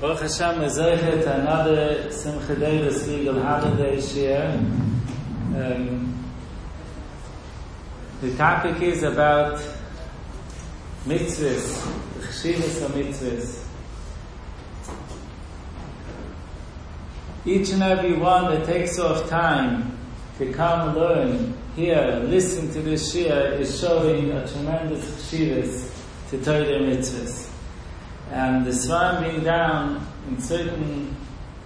Baruch Hashem is another Simcha Davis legal holiday share. The topic is about mitzvahs, the cheshivas of mitzvahs. Each and every one that takes off time to come learn, hear, listen to this shir is showing a tremendous cheshivas to Torah mitzvahs. And the Svarim being down in certain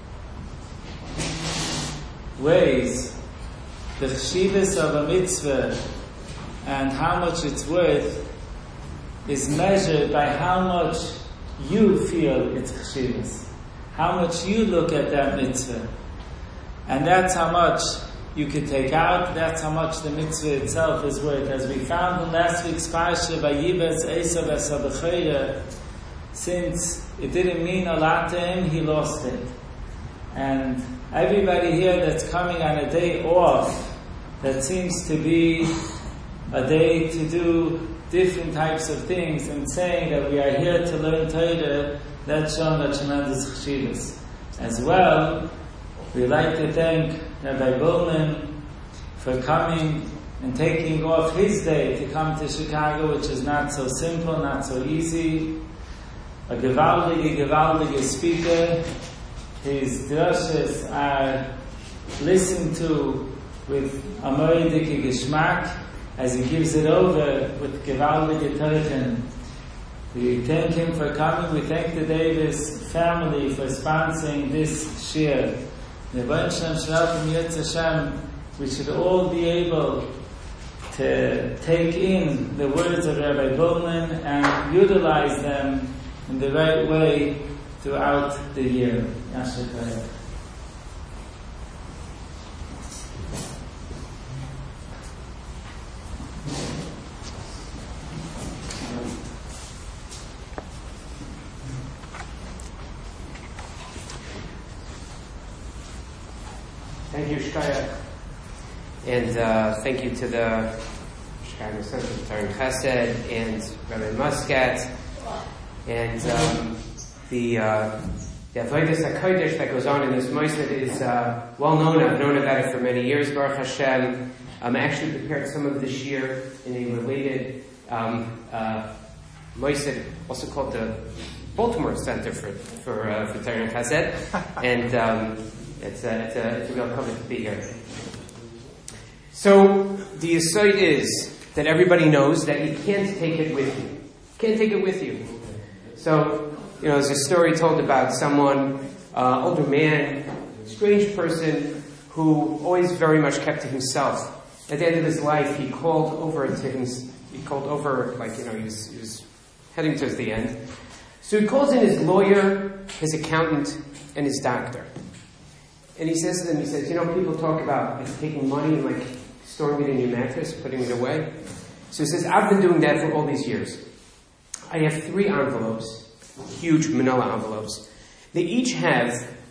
ways, the cheshivas of a mitzvah and how much it's worth is measured by how much you feel its cheshivas, how much you look at that mitzvah. And that's how much you can take out, that's how much the mitzvah itself is worth. As we found in last week's parsha, Vayibas Esav es HaBechorah, since it didn't mean a lot to him, he lost it. And everybody here that's coming on a day off, that seems to be a day to do different types of things, and saying that we are here to learn Torah, that's shown a tremendous cheshivas. As well, we'd like to thank Rabbi Bullman for coming and taking off his day to come to Chicago, which is not so simple, not so easy. A gewaldige speaker. His drushes are listened to with a moedike geschmack as he gives it over with gewaldige teichen. We thank him for coming. We thank the Davis family for sponsoring this shir. We should all be able to take in the words of Rabbi Bullman and utilize them in the right way throughout the year. Yasher. Thank you, Shkaya. And thank you to the Shkaya Center for Torah and Chesed and Rabbi Muscat. And the Avodas HaKodesh that goes on in this Moised is well known. I've known about it for many years, Baruch Hashem. I actually prepared some of this year in a related Moised, also called the Baltimore Center for Torah and Chesed. And it's a real pleasure to be here. So the yesod is that everybody knows that you can't take it with you. Can't take it with you. So, there's a story told about someone, older man, strange person, who always very much kept to himself. At the end of his life, he called over, he was heading towards the end. So he calls in his lawyer, his accountant, and his doctor. And he says to them, people talk about taking money and storing it in your mattress, putting it away. So he says, I've been doing that for all these years. I have 3 envelopes, huge manila envelopes. They each have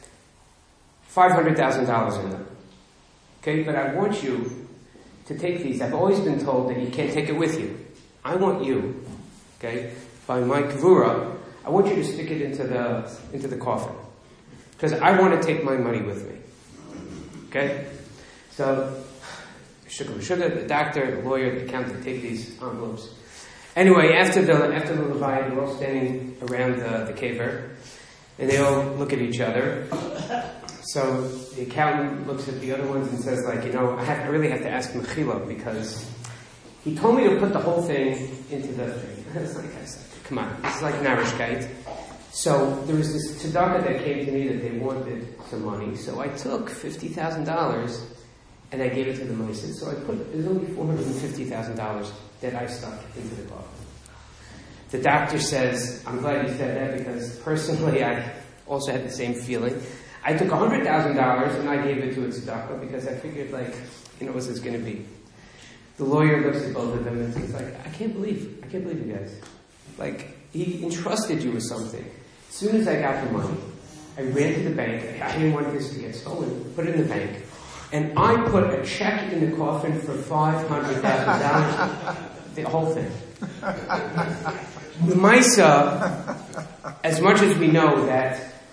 $500,000 in them. Okay, but I want you to take these. I've always been told that you can't take it with you. I want you, okay, by my kavura, I want you to stick it into the coffin. Because I want to take my money with me. Okay? So, the doctor, the lawyer, the accountant take these envelopes. Anyway, after the Levaya, they're all standing around the caver, and they all look at each other. So the accountant looks at the other ones and says, I really have to ask Mechila, because he told me to put the whole thing into the thing. I said, come on, this is like Narishkeit. So there was this tzedakah that came to me that they wanted some money. So I took $50,000 and I gave it to the Moised. So there's only $450,000 that I stuck into the coffin. The doctor says, I'm glad you said that, because personally I also had the same feeling. I took $100,000 and I gave it to a tzedakah because I figured what's this going to be? The lawyer looks at both of them and says I can't believe you guys. He entrusted you with something. As soon as I got the money, I ran to the bank. I didn't want this to get stolen. Put it in the bank. And I put a check in the coffin for $500,000. The whole thing. The Maisa, as much as we know that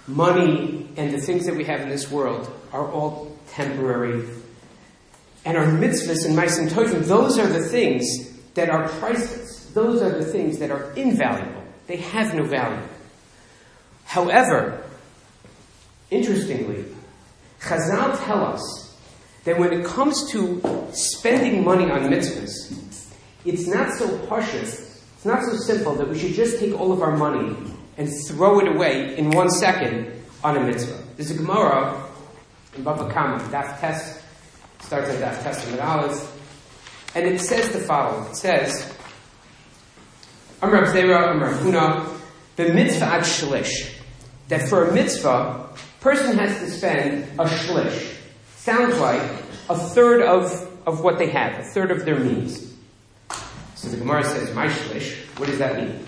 money and the things that we have in this world are all temporary. And our mitzvahs and ma'asim tovim, those are the things that are priceless. Those are the things that are invaluable. They have no value. However, interestingly, Chazal tell us that when it comes to spending money on mitzvahs, it's not so pashut, it's not so simple that we should just take all of our money and throw it away in 1 second on a mitzvah. There's a Gemara in Bava Kama, Daf Tes, starts at Daf Tes and Aleph, and it says the following. It says, Amar Rav Zera, Amar Rav Huna, the mitzvah ad shlish, that for a mitzvah, person has to spend a shlish. Sounds like a third of what they have, a third of their means. So the Gemara says, my shlish, what does that mean?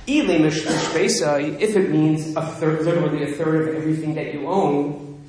If it means a third, literally a third of everything that you own,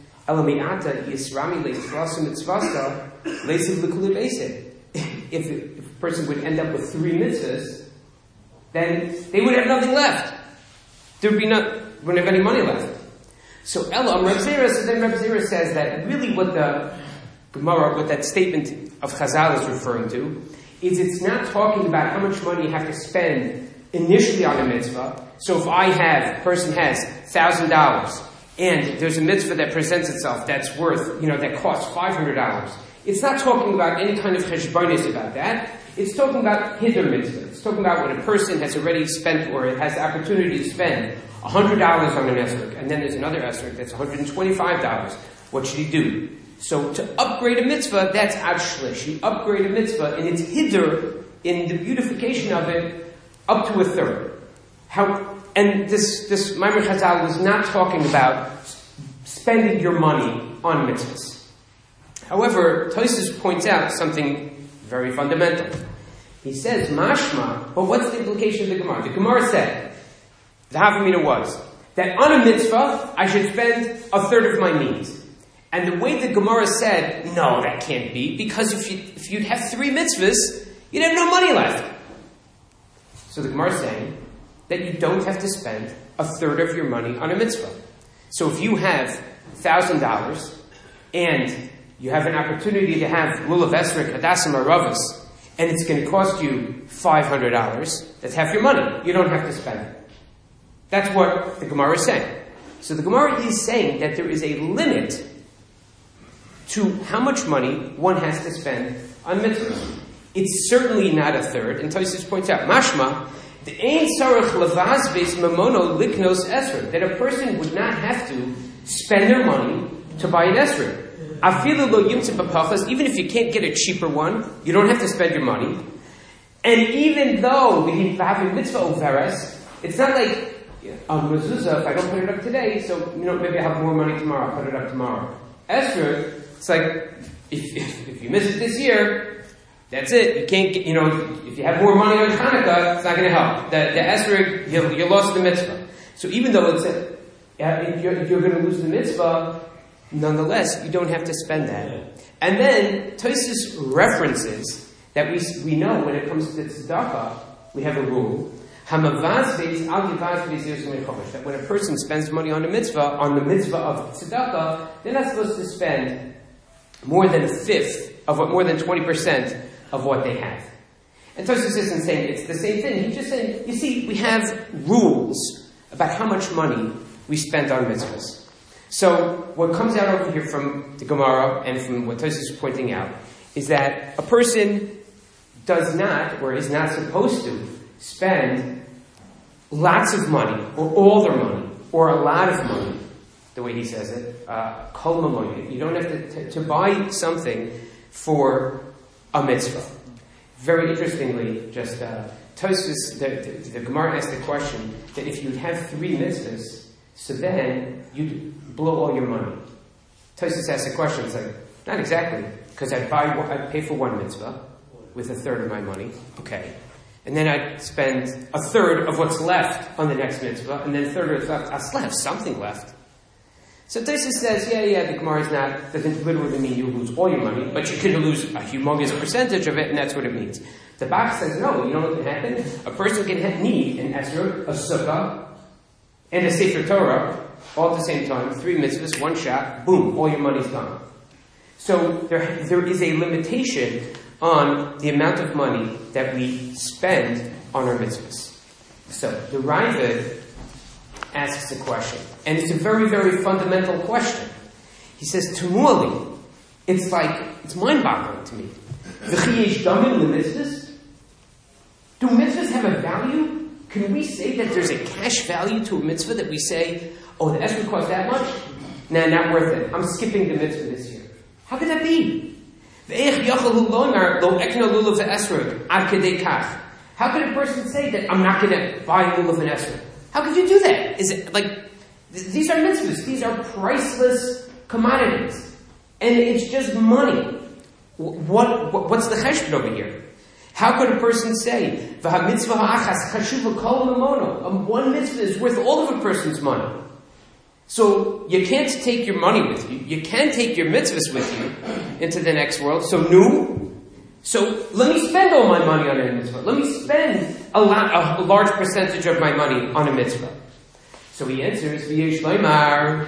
if a person would end up with 3 mitzvahs, then they would have nothing left. There would be wouldn't have any money left. So Rav Zera says that really what the Gemara, what that statement of Chazal is referring to, is it's not talking about how much money you have to spend initially on a mitzvah. So if a person has $1,000 and there's a mitzvah that presents itself that's worth, that costs $500, it's not talking about any kind of cheshbonis about that. It's talking about hidur mitzvah. It's talking about when a person has already spent or has the opportunity to spend $100 on an esrog, and then there's another esrog that's $125. What should he do? So to upgrade a mitzvah, that's ad shlish. You upgrade a mitzvah in its hidur, in the beautification of it, up to a third. And this Maimar Chazal was not talking about spending your money on mitzvahs. However, Tosfos points out something very fundamental. He says, mashma, but what's the implication of the Gemara? The Gemara said, the Havamina was, that on a mitzvah, I should spend a third of my means. And the way the Gemara said, no, that can't be, because if you'd have 3 mitzvahs, you'd have no money left. So the Gemara is saying that you don't have to spend a third of your money on a mitzvah. So if you have $1,000 and you have an opportunity to have lulav esrog, hadassim, or ravas, and it's going to cost you $500, that's half your money. You don't have to spend it. That's what the Gemara is saying. So the Gemara is saying that there is a limit to how much money one has to spend on mitzvahs. It's certainly not a third, and Tosfos points out, mashma, the ein sarach lavaz beis mamono liknos esrog, that a person would not have to spend their money to buy an esrog. Afilu lo yimtze b'pachas, even if you can't get a cheaper one, you don't have to spend your money. And even though we have a mitzvah overes, it's not like on mezuzah, if I don't put it up today, so maybe I have more money tomorrow, I'll put it up tomorrow. Esrog, it's like if you miss it this year, that's it. You can't get, if you have more money on Hanukkah, it's not going to help. The esrog, you lost the mitzvah. So even though it's if you're going to lose the mitzvah, nonetheless, you don't have to spend that. And then Tosfos references that we know when it comes to tzedakah, we have a rule. That when a person spends money on the mitzvah of tzedakah, they're not supposed to spend more than 20% of what they have. And Tosfos isn't saying it's the same thing. He's just saying, you see, we have rules about how much money we spend on mitzvahs. So what comes out over here from the Gemara and from what Tosfos is pointing out is that a person does not, or is not supposed to, spend lots of money, or all their money, or a lot of money, the way he says it, kol mamoyed. You don't have to buy something for a mitzvah. Very interestingly, just Tosfos, the Gemara asked the question that if you'd have 3 mitzvahs, so then you'd blow all your money. Tosfos asked the question, it's like, not exactly, because I'd pay for 1 mitzvah with a third of my money, okay. And then I'd spend a third of what's left on the next mitzvah, and then a third of what's left. I'll still have something left. So Tosfos says, the Gemara doesn't literally mean you lose all your money, but you can lose a humongous percentage of it, and that's what it means. The Bach says, no, you know what can happen? A person can need an esrog, a sukkah, and a sefer Torah, all at the same time, 3 mitzvahs, 1 shot, boom, all your money's gone. So there is a limitation on the amount of money that we spend on our mitzvahs. So the Ravid asks a question, and it's a very, very fundamental question. He says, Tumuali, it's mind-boggling to me. V'chiyesh damim l'mitzvahs? Do mitzvahs have a value? Can we say that there's a cash value to a mitzvah that we say, oh, the esrog costs that much? Nah, not worth it. I'm skipping the mitzvah this year. How could that be? How could a person say that I'm not going to buy a lulav and esrog? How could you do that? Is it like, these are mitzvahs, these are priceless commodities. And it's just money. What's the cheshbon over here? How could a person say, one mitzvah is worth all of a person's money? So you can't take your money with you. You can take your mitzvahs with you into the next world. So let me spend all my money on a mitzvah. Let me spend a large percentage of my money on a mitzvah. So he answers, V'yesh loymar,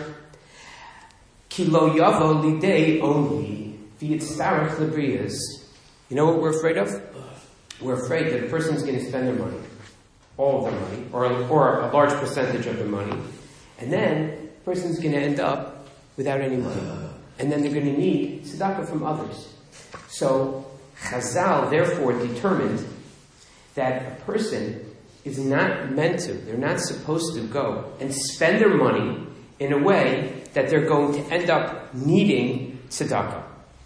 ki lo yavo lidei only, v'yitzarech lebriyas. You know what we're afraid of? We're afraid that a person's going to spend their money, all of their money, or a large percentage of their money, and then the person's going to end up without any money. And then they're going to need tzedakah from others. So Chazal therefore determined that a person is not meant to, they're not supposed to go and spend their money in a way that they're going to end up needing tzedakah.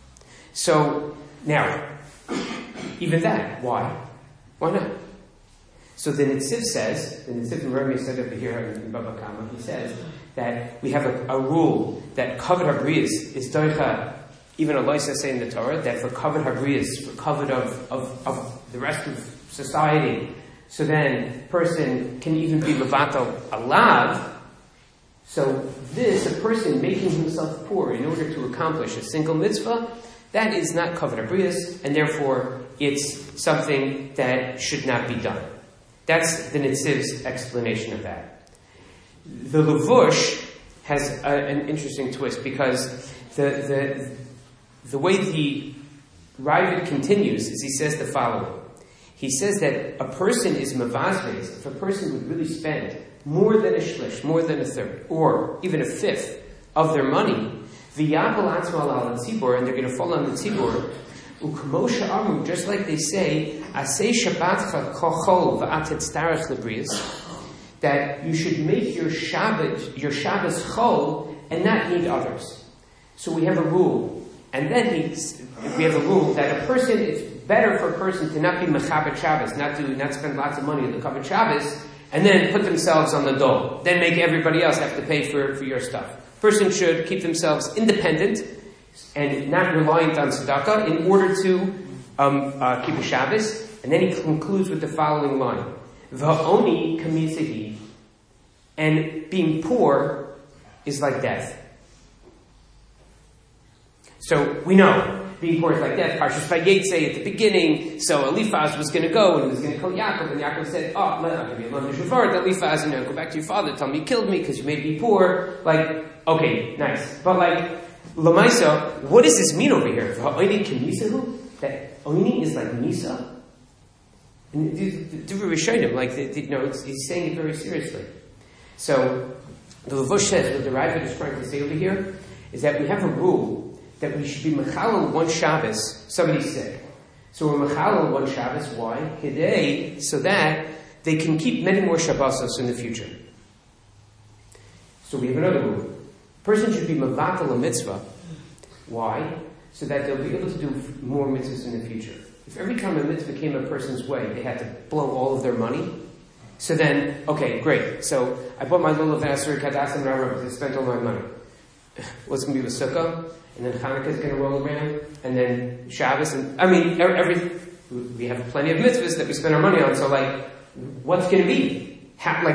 So now, even that, why? Why not? So the Netziv says, the Netziv in Rami said over here in Baba Kama, he says that we have a rule that kavod habriyas is doicha, even Allah says say in the Torah, that for kavod habriyas, for kavod of the rest of society, so then a person can even be levato alav. So this, a person making himself poor in order to accomplish a single mitzvah, that is not kavod habriyas, and therefore it's something that should not be done. That's the Netziv's explanation of that. The Levush has an interesting twist, because the way the Ravid continues is he says the following. He says that a person is mavazves if a person would really spend more than a shlish, more than a third, or even a fifth of their money, v'yapol atzmal al tzibur, and they're going to fall on the tzibur, u'kmosha amu, just like they say, asay shabbatcha kochol v'atetztarech lebriyas, that you should make your Shabbos chol and not need others. So we have a rule, and then we have a rule that a person, it's better for a person to not be mechabed Shabbos, not spend lots of money on the kavod Shabbos, and then put themselves on the dole. Then make everybody else have to pay for your stuff. Person should keep themselves independent and not reliant on tzedakah in order to keep a Shabbos. And then he concludes with the following line: Va'oni kamizahi, and being poor is like death. So we know being poor is like death. Parshas Vayetze at the beginning. So Eliphaz was going to go and he was going to kill Yaakov, and Yaakov said, "Oh, I'll give you a lump of shofar." Eliphaz, go back to your father. Tell me you killed me because you made me poor. Like, okay, nice, but like Lamaisa, what does this mean over here? That Oini is like Misa. And the Rishonim, he's saying it very seriously. So the Levush says what the Ravid is trying to say over here is that we have a rule that we should be mechalel one Shabbos. Somebody's sick, so we're mechalel one Shabbos. Why? Today, so that they can keep many more Shabbosos in the future. So we have another rule. A person should be mevatel a mitzvah. Why? So that they'll be able to do more mitzvahs in the future. If every time a mitzvah came a person's way, they had to blow all of their money, so then, okay, great. So I bought my lulav esrog kadassim and I spent all my money. What's going to be with Sukkah? And then Hanukkah is going to roll around, and then Shabbos, and we have plenty of mitzvahs that we spend our money on. So, what's going to be? How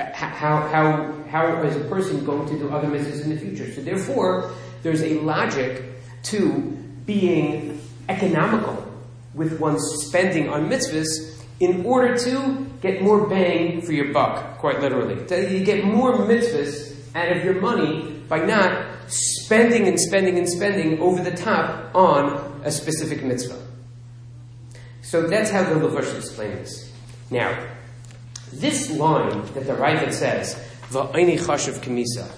is a person going to do other mitzvahs in the future? So, therefore, there's a logic to being economical with one's spending on mitzvahs in order to get more bang for your buck, quite literally. You get more mitzvahs out of your money by not spending and spending and spending over the top on a specific mitzvah. So that's how the Levush explains this. Now, this line that the Raavad says, Va'ini chashav k'misa,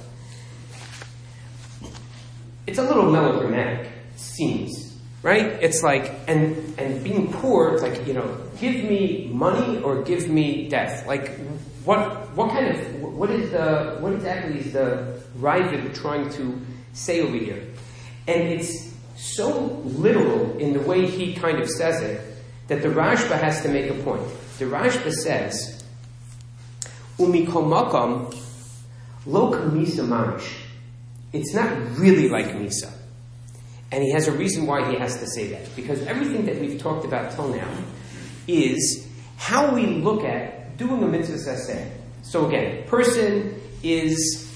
it's a little melodramatic, it seems, right? It's like, and being poor, it's like, give me money or give me death. Like, what exactly is the Raavad trying to say over here? And it's so literal in the way he kind of says it that the Rashba has to make a point. The Rashba says, Umikol makam lo kamisa mamish. It's not really like Misa. And he has a reason why he has to say that. Because everything that we've talked about till now is how we look at doing a mitzvah saseh. So again, person is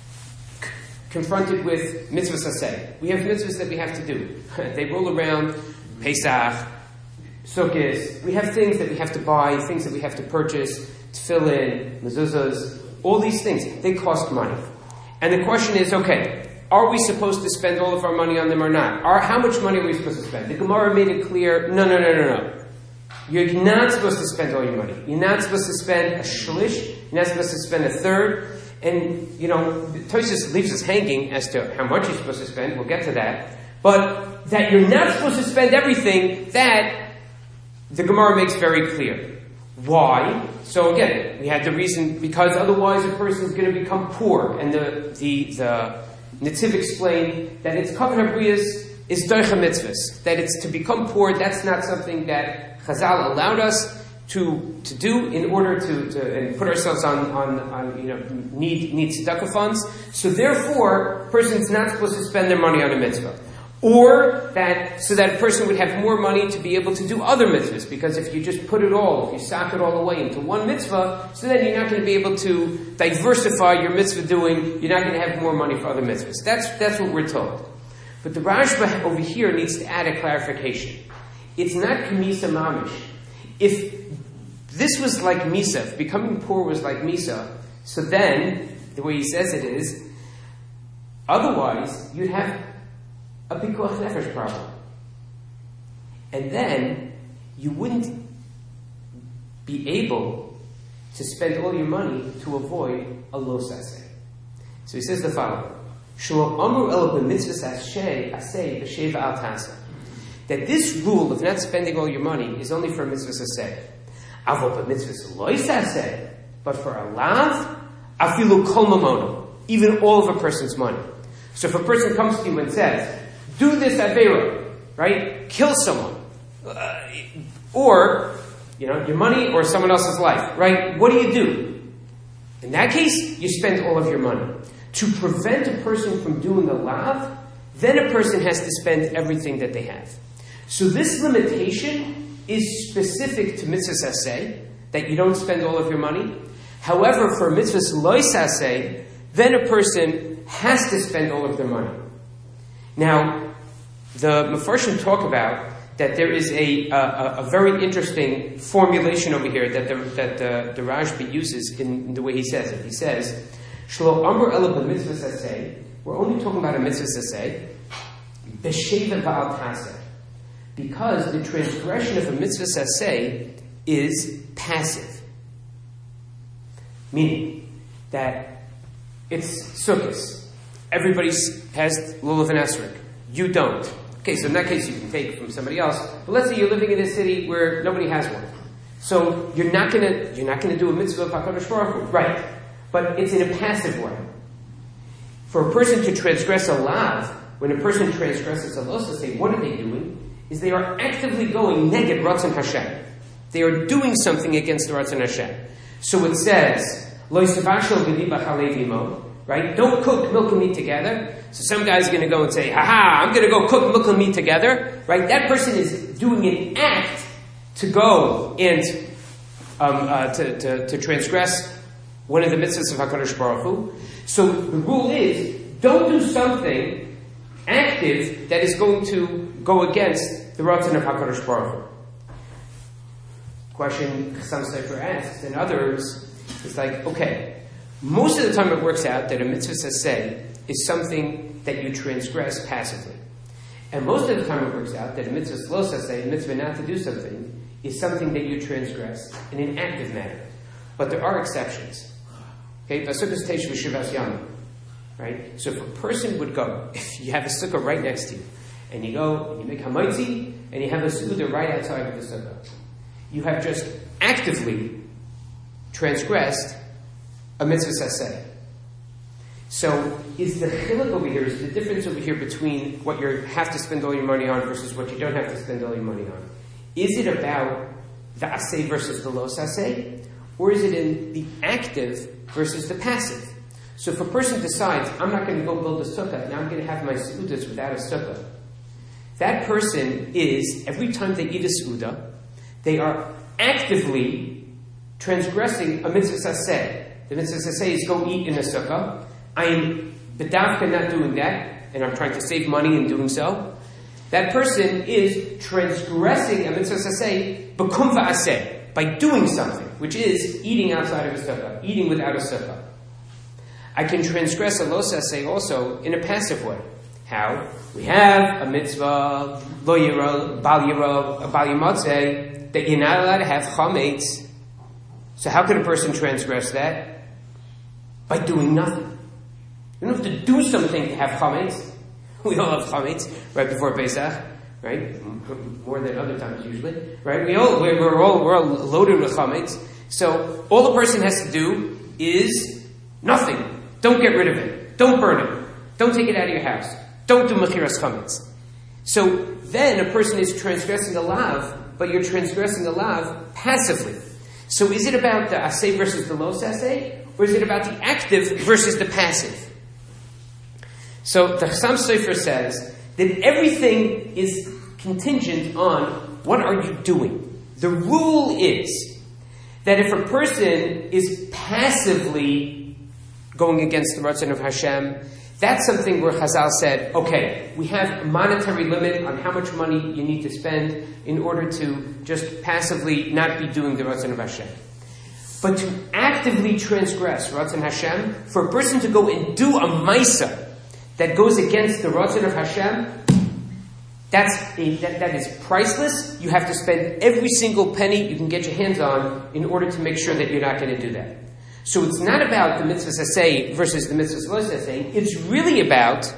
confronted with mitzvah saseh. We have mitzvahs that we have to do. They roll around, Pesach, Sukkot. We have things that we have to buy, things that we have to purchase, tefillin, mezuzahs, all these things. They cost money. And the question is, okay, are we supposed to spend all of our money on them or not? How much money are we supposed to spend? The Gemara made it clear, no. You're not supposed to spend all your money. You're not supposed to spend a shlish. You're not supposed to spend a third. And, Tosfos leaves us hanging as to how much you're supposed to spend. We'll get to that. But that you're not supposed to spend everything, that the Gemara makes very clear. Why? So again, we had the reason, because otherwise a person is going to become poor. And the Netziv explained that it's Kavanah Briyas is Doicha Mitzvahs. That it's to become poor, that's not something that Chazal allowed us to do in order to and put ourselves on need tzedakah funds. So therefore, a person's not supposed to spend their money on a mitzvah. Or so that a person would have more money to be able to do other mitzvahs. Because if you just put it all, if you sock it all away into one mitzvah, so then you're not going to be able to diversify your mitzvah doing, you're not going to have more money for other mitzvahs. That's what we're told. But the Rashba over here needs to add a clarification. It's not Kamisa Mamish. If this was like Misa, if becoming poor was like Misa, so then, the way he says it is, otherwise, you'd have a pikuach nefesh problem. And then, you wouldn't be able to spend all your money to avoid a lo saseh. So he says the following, Shelo amru elo b'mitzvah aseh b'sheva al tasa. That this rule of not spending all your money is only for a mitzvah saseh. Avol b'mitzvah lo saseh, but for a lav, afilu kol mamono, even all of a person's money. So if a person comes to you and says, do this avera, right? Kill someone. Or, your money or someone else's life, right? What do? In that case, you spend all of your money. To prevent a person from doing the lav, then a person has to spend everything that they have. So this limitation is specific to mitzvah saseh, that you don't spend all of your money. However, for mitzvah lo saseh, then a person has to spend all of their money. Now, the Mefarshim talk about that there is a very interesting formulation over here that the Rashba uses in the way he says it. He says, Shelo amru elo b'mitzvah saseh, we're only talking about a mitzvah saseh, b'sheva v'al taseh, because the transgression of a mitzvah saseh is passive. Meaning that it's sukkos. Everybody has lulav and esrog. You don't. Okay, so in that case you can take it from somebody else. But let's say you're living in a city where nobody has one. So you're not gonna do a mitzvah of HaKadosh Baruch Hu. Right. But it's in a passive way. For a person to transgress a lav, when a person transgresses a lo saseh, what are they doing? Is they are actively going neged Ratzon Hashem. They are doing something against the Ratzon Hashem. So it says, Lo yisavashel gedi b'chalev imo, right? Don't cook milk and meat together. So some guy's going to go and say, I'm going to go cook milk and meat together, right? That person is doing an act to go and to transgress one of the mitzvahs of HaKadosh Baruch Hu. So the rule is, don't do something active that is going to go against the Ratzon of HaKadosh Baruch Hu. Question Chassam Sofer asks, and others, it's like, okay, Most of the time it works out that a mitzvah saseh is something that you transgress passively. And most of the time it works out that a mitzvah lo saseh, a mitzvah not to do something, is something that you transgress in an active manner. But there are exceptions. Okay, Vasukas Tesh V'Shivas Yama. Right? So if a person would go, if you have a sukkah right next to you, and you go, and you make hamaitzi, and you have a sukkah right outside of the sukkah, you have just actively transgressed a mitzvah saseh. So is the chiluk over here, is the difference over here between what you have to spend all your money on versus what you don't have to spend all your money on? Is it about the aseh versus the lo saseh? Or is it in the active versus the passive? So if a person decides, I'm not going to go build a sukkah, now I'm going to have my seudas without a sukkah, that person is, every time they eat a seudah, they are actively transgressing a mitzvah saseh. The mitzvah saseh is go eat in a sukkah. I am bedavka not doing that, and I'm trying to save money in doing so. That person is transgressing a mitzvah saseh b'kum v'aseh, by doing something, which is eating outside of a sukkah, eating without a sukkah. I can transgress a lo saseh also in a passive way. How? We have a mitzvah, lo yira, bal yimatzeh, that you're not allowed to have chametz. So how can a person transgress that? By doing nothing. You don't have to do something to have chametz. We all have chametz right before Pesach, right? More than other times usually, right? We're all loaded with chametz. So all the person has to do is nothing. Don't get rid of it. Don't burn it. Don't take it out of your house. Don't do mechiras chametz. So then a person is transgressing a lav, but you're transgressing a lav passively. So is it about the aseh versus the lo saseh, or is it about the active versus the passive? So the Chassam Sofer says that everything is contingent on what are you doing. The rule is that if a person is passively going against the Ratzon of Hashem, that's something where Chazal said, okay, we have a monetary limit on how much money you need to spend in order to just passively not be doing the Ratzon of Hashem. But to actively transgress Ratzon Hashem, for a person to go and do a Maisa that goes against the Ratzon of Hashem, that is priceless. You have to spend every single penny you can get your hands on in order to make sure that you're not going to do that. So it's not about the mitzvah saseh versus the mitzvah lo saseh. It's really about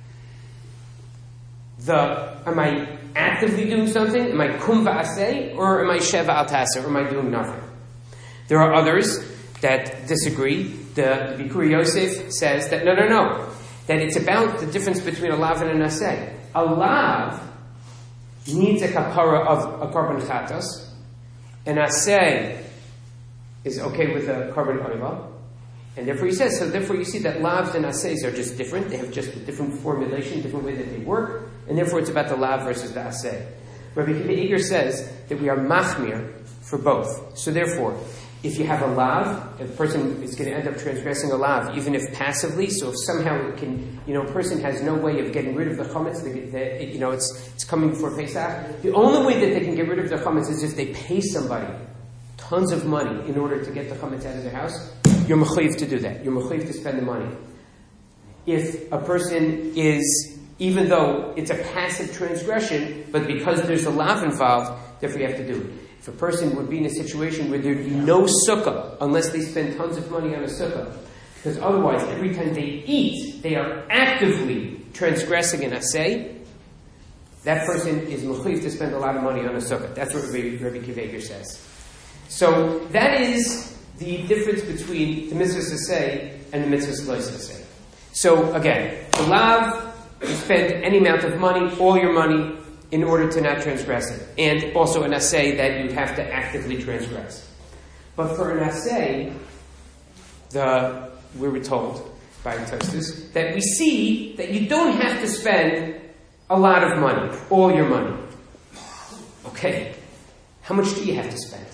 am I actively doing something? Am I kum v'aseh? Or am I sheva al taseh? Or am I doing nothing? There are others that disagree. The Bikur Yosef says that no. That it's about the difference between a lav and an aseh. A lav needs a kapara of a korban chatas. An aseh is okay with a korban oila. And therefore he says, so therefore you see that lavs and asehs are just different. They have just a different formulation, different way that they work. And therefore it's about the lav versus the aseh. Rabbi Akiva Eiger says that we are machmir for both. So therefore, if you have a lav, a person is going to end up transgressing a lav, even if passively. So if somehow it can, a person has no way of getting rid of the chametz, it's coming before Pesach. The only way that they can get rid of the chametz is if they pay somebody tons of money in order to get the chametz out of their house. You're mechayiv to do that. You're mechayiv to spend the money. If a person is, even though it's a passive transgression, but because there's a lav involved, therefore you have to do it. If a person would be in a situation where there'd be no sukkah unless they spend tons of money on a sukkah, because otherwise every time they eat, they are actively transgressing an aseh, that person is mechayiv to spend a lot of money on a sukkah. That's what Rabbi Akiva Eiger says. So that is the difference between the mitzvah saseh and the mitzvah lo saseh. So again, the lav, you spend any amount of money, all your money, in order to not transgress it. And also an aseh that you have to actively transgress. But for an aseh, we were told by Tosfos that we see that you don't have to spend a lot of money, all your money. Okay, how much do you have to spend?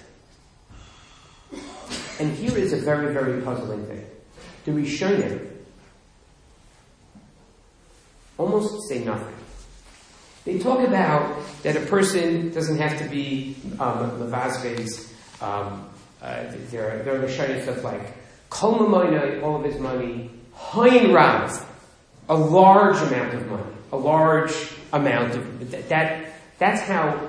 And here is a very, very puzzling thing. The Rishonim almost say nothing. They talk about that a person doesn't have to be levazves. There are Rishonim stuff like Kol Mamoinai, all of his money, Hain Rav, a large amount of money, a large amount of that's how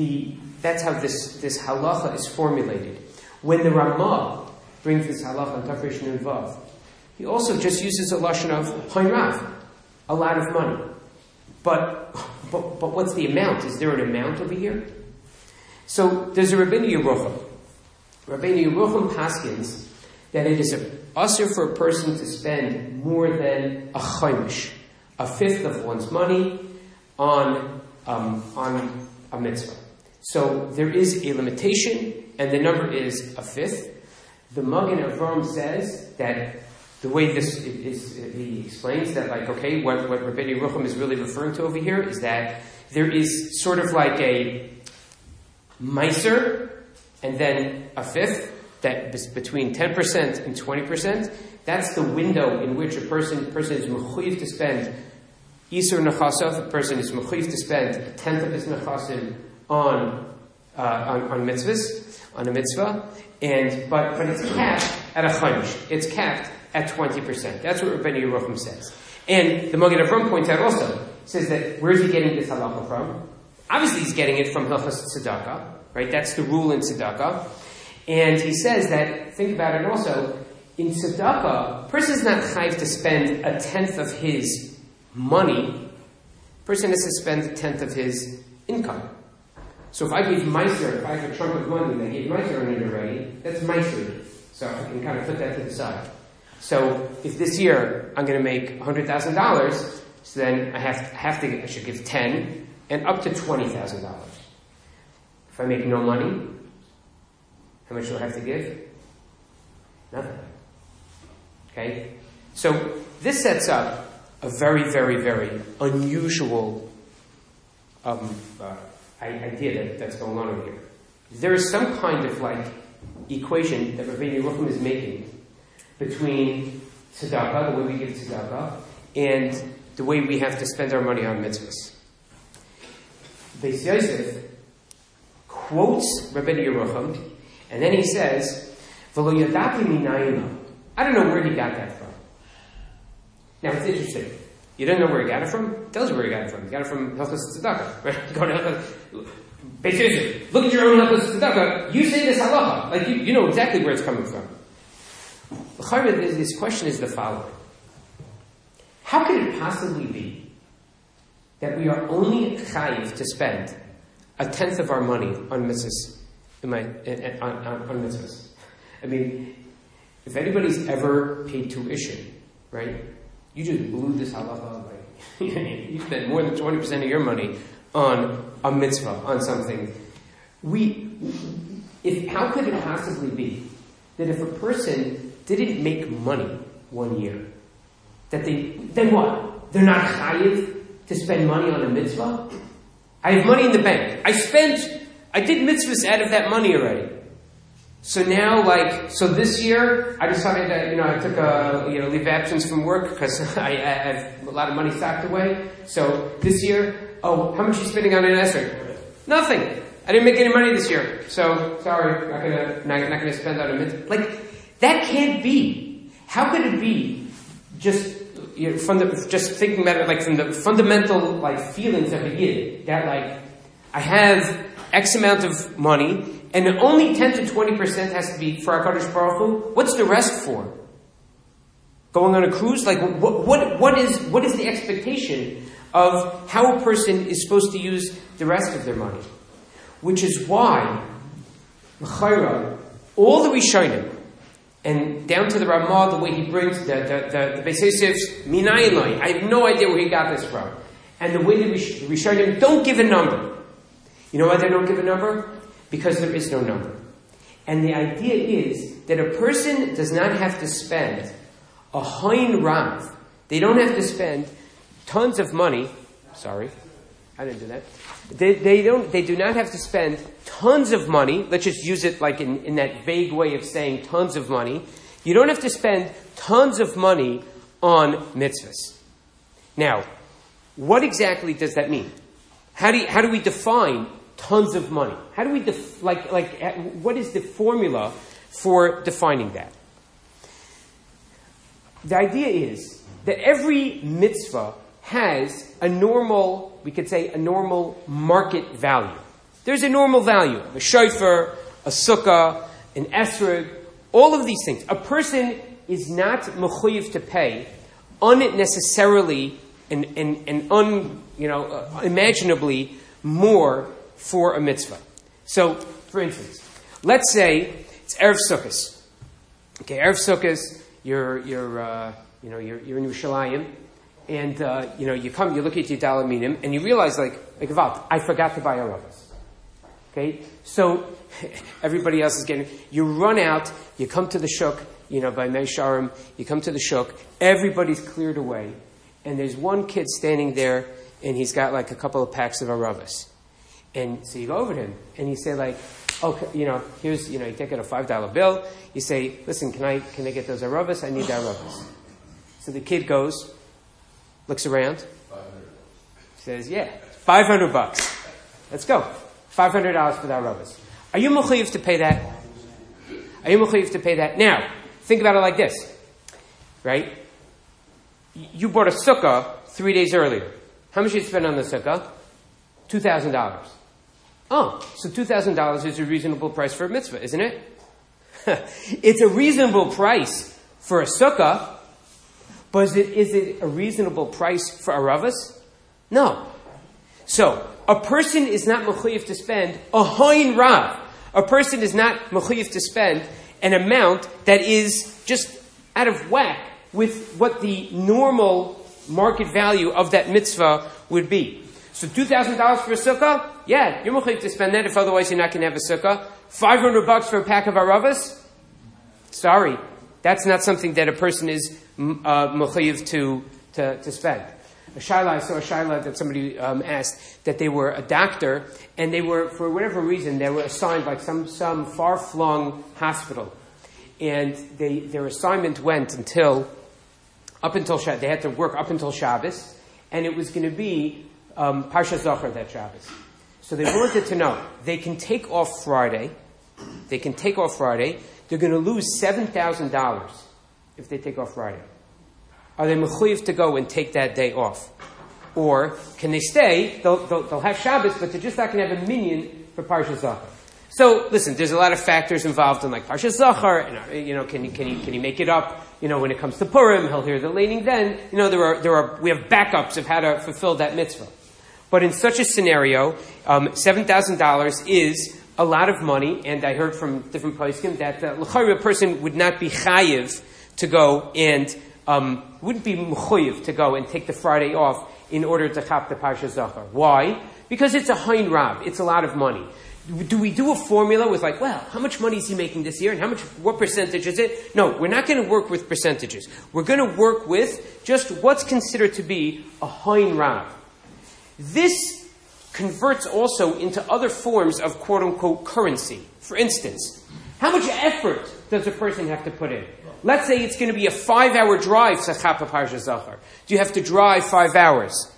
this halacha is formulated. When the Ramah brings this halacha on Tafresh Nun Vav, he also just uses a lashon of Hain Rav, a lot of money. But what's the amount? Is there an amount over here? So there's a Rabbeinu Yerucham. Rabbeinu Yerucham paskins that it is usher for a person to spend more than a chaimish, a fifth of one's money, on a mitzvah. So there is a limitation, and the number is a fifth. The Magen Avraham says that the way this is, he explains that, like, okay, what Rabbeinu Yerucham is really referring to over here is that there is sort of like a meiser, and then a fifth, that is between 10% and 20%. That's the window in which a person is mechuyev to spend Isur Nechasav. A person is mechuyev to spend a tenth of his Nechasim on mitzvahs, on a mitzvah, but it's capped at a chaimish. It's capped at 20%. That's what Rabbeinu Yerucham says. And the Magen Avraham points out also, says that where is he getting this halacha from? Obviously he's getting it from Hilchos Tzedakah, right? That's the rule in Tzedakah. And he says that, think about it also, in Tzedakah, a person is not chayiv to spend a tenth of his money. A person has to spend a tenth of his income. So if I give Meiser, if I have a chunk of money and I gave Meiser on it already, that's Meiser. So I can kind of put that to the side. So if this year I'm going to make $100,000, so then I should give 10 and up to $20,000. If I make no money, how much do I have to give? Nothing. Okay? So this sets up a very, very, very unusual idea that's going on over here. There is some kind of like equation that Rabbeinu Yerucham is making between tzedakah, the way we give tzedakah, and the way we have to spend our money on mitzvahs. Beis Yosef quotes Rabbeinu Yerucham, and then he says, "V'lo yadati minayim." I don't know where he got that from. Now it's interesting. You don't know where he got it from? He tells you where he got it from. He got it from Hilchos Tzedakah. Right? Go to Hilchos. Beis Yosef, look at your own Hilchos Tzedakah. You say this halacha. Like you know exactly where it's coming from. This question is the following. How could it possibly be that we are only chayiv to spend a tenth of our money on mitzvahs? On mitzvahs. I mean, if anybody's ever paid tuition, right? You just blew this halacha away. You spent more than 20% of your money on a mitzvah, on something. How could it possibly be that if a person didn't make money one year, then what? They're not chayiv to spend money on a mitzvah? I have money in the bank. I did mitzvahs out of that money already. So now, so this year, I decided that, I took a, leave of absence from work because I have a lot of money stocked away. So this year, how much are you spending on an esrog? Nothing. I didn't make any money this year. So, sorry, not gonna spend on a mitzvah. That can't be. How could it be just thinking about it, from the fundamental, feelings of a yid, that, I have X amount of money, and only 10 to 20% has to be for HaKadosh Baruch Hu. What's the rest for? Going on a cruise? What is the expectation of how a person is supposed to use the rest of their money? Which is why, l'chayra, all the Rishonim, and down to the Ramah, the way he brings the Beis Yosef's minayin line, I have no idea where he got this from. And the way the Rishonim don't give a number. You know why they don't give a number? Because there is no number. And the idea is that a person does not have to spend a hain rav. They don't have to spend tons of money. Sorry, I didn't do that. They do not have to spend tons of money. Let's just use it in that vague way of saying tons of money. You don't have to spend tons of money on mitzvahs. Now, what exactly does that mean? How do we define tons of money? How do we what is the formula for defining that? the idea is that every mitzvah has a normal, we could say, a normal market value. There's a normal value. A shofar, a sukkah, an esrog, all of these things. A person is not mechuyev to pay unnecessarily and imaginably more for a mitzvah. So, for instance, let's say it's Erev Sukkos. Okay, Erev Sukkos, you're in Yerushalayim, and you come, you look at your Daled Minim, and you realize, like Gevalt, I forgot to buy a Aravos. Okay, so everybody else is getting. You run out, you come to the shuk, by Mei Sharim, you come to the shuk, everybody's cleared away, and there's one kid standing there, and he's got like a couple of packs of Aravos. And so you go over to him, and you say like, okay, here's, you take out a $5 bill, you say, listen, can I get those Aravos? I need the Aravos. So the kid goes, looks around, says, yeah, $500. Let's go. $500 for the Aravos. Are you mechuyev to pay that? Are you mechuyev to pay that? Now, think about it like this, right? You bought a sukkah 3 days earlier. How much did you spend on the sukkah? $2,000. Oh, so $2,000 is a reasonable price for a mitzvah, isn't it? It's a reasonable price for a sukkah, but is it a reasonable price for Aravos? No. So, a person is not mechuyev to spend a hoin rav. A person is not mechuyev to spend an amount that is just out of whack with what the normal market value of that mitzvah would be. So $2,000 for a sukkah? Yeah, you're mechuyev to spend that, if otherwise you're not going to have a sukkah. $500 for a pack of Aravos? Sorry, that's not something that a person is mechuyev to spend. I saw a shaila that somebody asked that they were a doctor and they were, for whatever reason, they were assigned like some far-flung hospital. And their assignment went they had to work up until Shabbos, and it was going to be Parsha Zachar that Shabbos. So they wanted to know, they can take off Friday. They're going to lose $7,000 if they take off Friday. Are they mechuyev to go and take that day off? Or can they stay? They'll have Shabbos, but they're just not going to have a minyan for Parsha Zachar. So listen, there's a lot of factors involved in like Parsha Zachar, and can he make it up? When it comes to Purim, he'll hear the laning then. we have backups of how to fulfill that mitzvah. But in such a scenario, $7,000 is a lot of money, and I heard from different poskim that the l'chayra person would not be chayiv to go and wouldn't be mechuyev to go and take the Friday off in order to chap the Parsha Zachar. Why? Because it's a hain rav. It's a lot of money. Do we do a formula with like, well, how much money is he making this year and what percentage is it? No, we're not going to work with percentages. We're going to work with just what's considered to be a hain rav. This converts also into other forms of quote-unquote currency. For instance, how much effort does a person have to put in? Let's say it's going to be a 5-hour drive to Chapa Parsha Zachar. Do you have to drive 5 hours?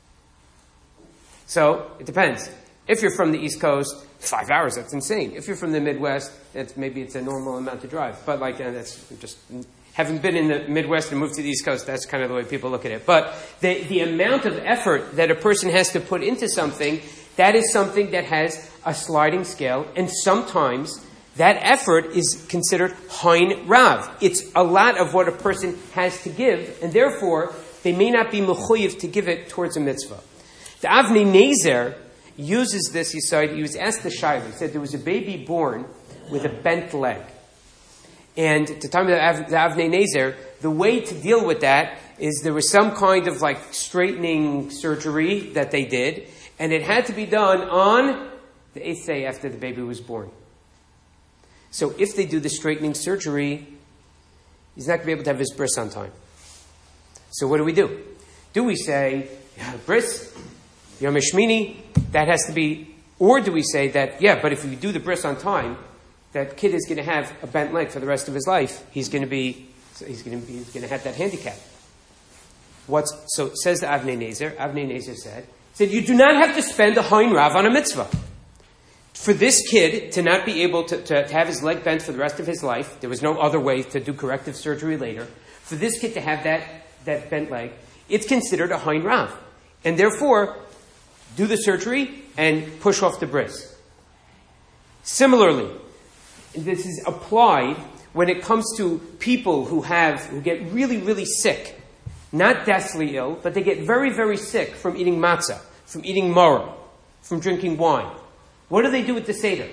So, it depends. If you're from the East Coast, 5 hours, that's insane. If you're from the Midwest, maybe it's a normal amount to drive. But that's just, having been in the Midwest and moved to the East Coast, that's kind of the way people look at it. But the amount of effort that a person has to put into something, that is something that has a sliding scale, and sometimes that effort is considered hain rav. It's a lot of what a person has to give, and therefore, they may not be mechuyev to give it towards a mitzvah. The Avnei Nezer uses this, he was asked the shaila. He said there was a baby born with a bent leg. And at the time of the Avnei Nezer, the way to deal with that is there was some kind of like straightening surgery that they did, and it had to be done on the 8th day after the baby was born. So if they do the straightening surgery, he's not going to be able to have his bris on time. So what do? Do we say, bris, Yom Shmini, that has to be, or do we say that, but if we do the bris on time, that kid is going to have a bent leg for the rest of his life. He's going to have that handicap. So says the Avnei Nezer. Avnei Nezer said, you do not have to spend a hain rav on a mitzvah. For this kid to not be able to have his leg bent for the rest of his life, there was no other way to do corrective surgery later. for this kid to have that bent leg, it's considered a Hain Rav. And therefore, do the surgery and push off the bris. Similarly, this is applied when it comes to people who get really, really sick. Not deathly ill, but they get very, very sick from eating matzah, from eating maror, from drinking wine. What do they do with the Seder?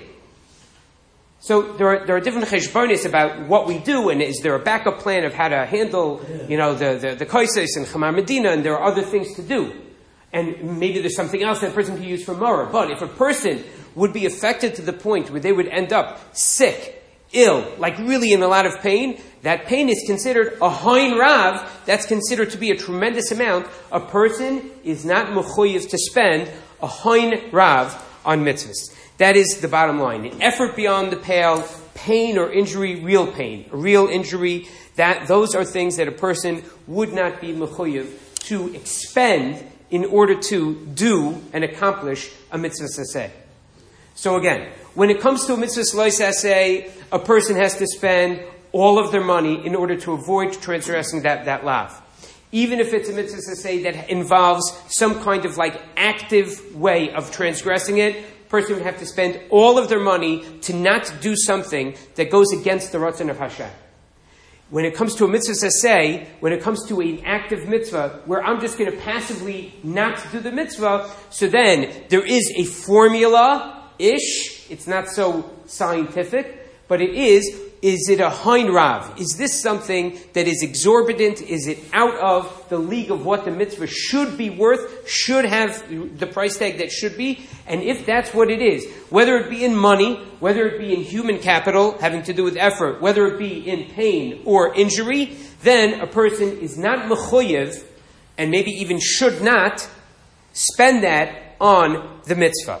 So there are different cheshbonis about what we do, and is there a backup plan of how to handle, the kaises and chamar medina, and there are other things to do. And maybe there's something else that a person can use for maror. But if a person would be affected to the point where they would end up sick, ill, like really in a lot of pain, that pain is considered a Hain Rav. That's considered to be a tremendous amount. A person is not mechuyev to spend a Hain Rav on mitzvahs. That is the bottom line. An effort beyond the pale, pain or injury, real pain, a real injury, those are things that a person would not be mechuyev to expend in order to do and accomplish a mitzvah saseh. So again, when it comes to a mitzvah saseh, a person has to spend all of their money in order to avoid transgressing that lav. Even if it's a mitzvah saseh that involves some kind of active way of transgressing it, a person would have to spend all of their money to not do something that goes against the ratzon of Hashem. When it comes to a mitzvah saseh, when it comes to an active mitzvah, where I'm just going to passively not do the mitzvah, so then there is a formula-ish. It's not so scientific, but it is it a Hain Rav? Is this something that is exorbitant? Is it out of the league of what the mitzvah should be worth, should have the price tag that should be? And if that's what it is, whether it be in money, whether it be in human capital, having to do with effort, whether it be in pain or injury, then a person is not mechuyev, and maybe even should not, spend that on the mitzvah.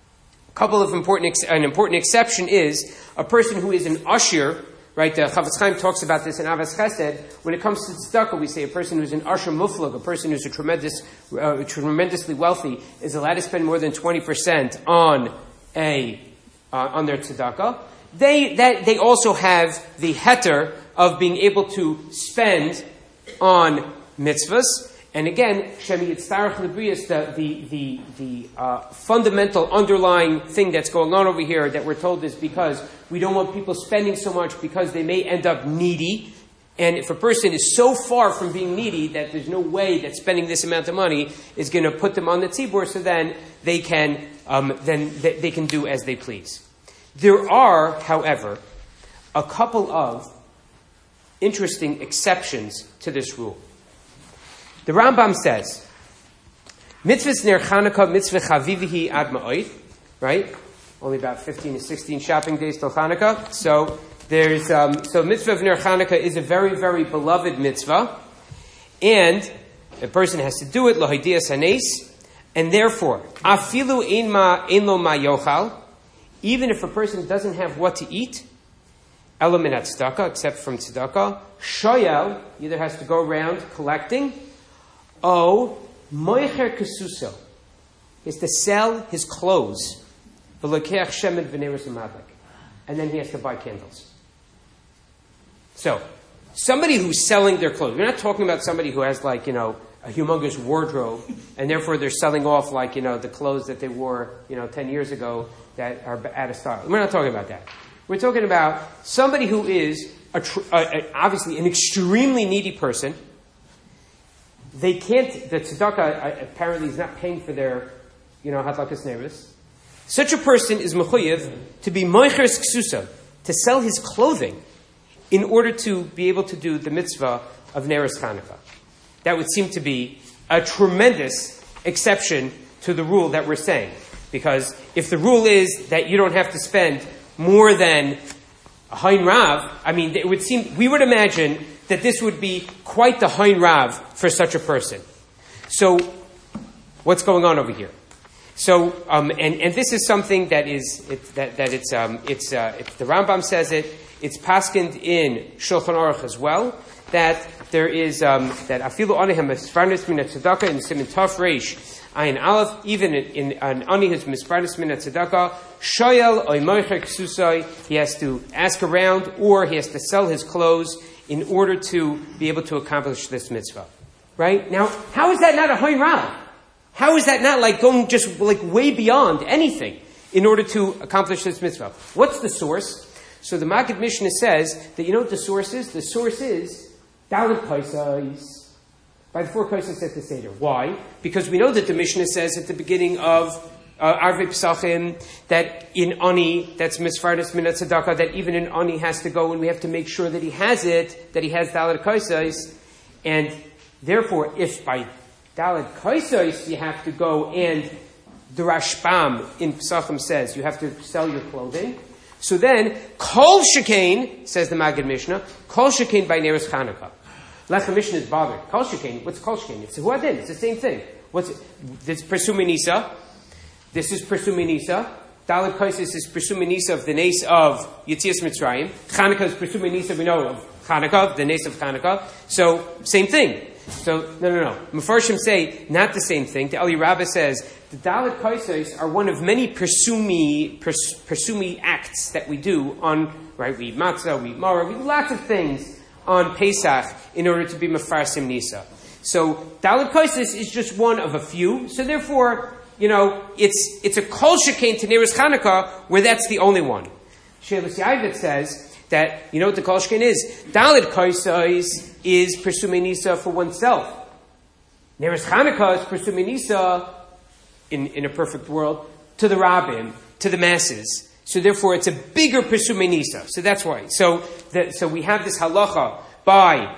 An important exception is a person who is an usher, right? The Chavetz Chaim talks about this in Avas Chesed. When it comes to tzedakah, we say a person who's an usher muflag, a person who's tremendously wealthy, is allowed to spend more than 20% on their tzedakah. They also have the heter of being able to spend on mitzvahs. And again, Shemi Yitzarech Librius, the fundamental underlying thing that's going on over here that we're told is because we don't want people spending so much because they may end up needy. And if a person is so far from being needy that there's no way that spending this amount of money is going to put them on the tzibur, so then they can do as they please. There are, however, a couple of interesting exceptions to this rule. The Rambam says, mitzvahs ner Chanukah, mitzvah chavivihi ad ma'od, right? Only about 15 to 16 shopping days till Chanukah. So there's, mitzvah of ner Chanukah is a very, very beloved mitzvah. And a person has to do it, lohidiyas hanes. And therefore, afilu ein lo ma yochal, even if a person doesn't have what to eat, elo min tzedakah, except from tzedakah, shoyel, either has to go around collecting, moicher kesuso, he has to sell his clothes, v'lokeach shemen v'neros u'madlik, and then he has to buy candles. So, somebody who's selling their clothes, we're not talking about somebody who has a humongous wardrobe, and therefore they're selling off the clothes that they wore 10 years ago that are out of style. We're not talking about that. We're talking about somebody who is obviously an extremely needy person. The tzedakah apparently is not paying for their, hadlakas nevis. Such a person is mechuyev to be moicher ksusa, to sell his clothing in order to be able to do the mitzvah of Neres Chanukah. That would seem to be a tremendous exception to the rule that we're saying. Because if the rule is that you don't have to spend more than a Hain Rav, it would seem, we would imagine that this would be quite the Hain Rav for such a person. So, what's going on over here? So, and this is something that the Rambam says it. It's paskined in Shulchan Aruch as well. That there is that afilu anihem misparnas min tzedakah in Siman Tov Reish Ayin Aleph, even in an ani his misparnas min tzedakah shoyel oy moicher ksusai, he has to ask around or he has to sell his clothes in order to be able to accomplish this mitzvah. Right? Now, how is that not a Hain Rav? How is that not like going just like way beyond anything in order to accomplish this mitzvah? What's the source? So the Maggid Mishnah says that, you know what the source is? The source is Dalet Kaisais, by the 4 Kaisais at the Seder. Why? Because we know that the Mishnah says at the beginning of Arvei Pesachim that in Ani, that's Misfardas Minat Tzedakah, that even in Ani has to go and we have to make sure that he has it, that he has Dalet Kaisais. And therefore, if by Dalet Kaisais you have to go and the Rashbam in Pesachim says you have to sell your clothing, so then, Kol Shekain, says the Maggid Mishnah, Kol Shekain by Neres Chanukah. Lechem Mishnah is bothered. Kol Shekain, what's Kol Shekain? It's Huadin, it's the same thing. This is Persumei Nisa. This is Persumei Nisa. Dalet Kaisis is Persumei Nisa of the Nes of Yetzias Mitzrayim. Chanukah is Persumei Nisa, we know, of Chanukah, the Nes of Chanukah. So, same thing. So, no. Mefarshim say, not the same thing. The Eli Rabbah says, the Dalet Kaisos are one of many Persumi acts that we do on, right, we eat matzah, we eat maror, we do lots of things on Pesach in order to be Mefarsim Nisa. So, Dalet Kaisos is just one of a few, so therefore, you know, it's a Kol Shekain to Neres Chanukah where that's the only one. Sheilus Yavit says that, you know what the Kol Shekain is? Dalet Kaisos is Persumei Nisa for oneself. Neres Chanukah is Persumei Nisa in a perfect world to the Rabbim, to the masses. So therefore it's a bigger Persumei Nisa. So that's why. So we have this halacha by